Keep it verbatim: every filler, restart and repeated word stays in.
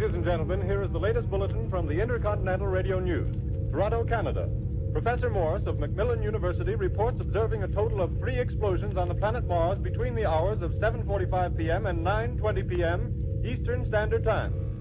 Ladies and gentlemen, here is the latest bulletin from the Intercontinental Radio News. Toronto, Canada. Professor Morse of Macmillan University reports observing a total of three explosions on the planet Mars between the hours of seven forty-five p.m. and nine twenty p.m. Eastern Standard Time.